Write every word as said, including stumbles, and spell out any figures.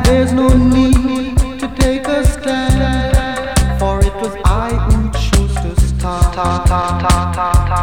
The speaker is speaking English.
There's no need to take a stand, for it was I who chose to start.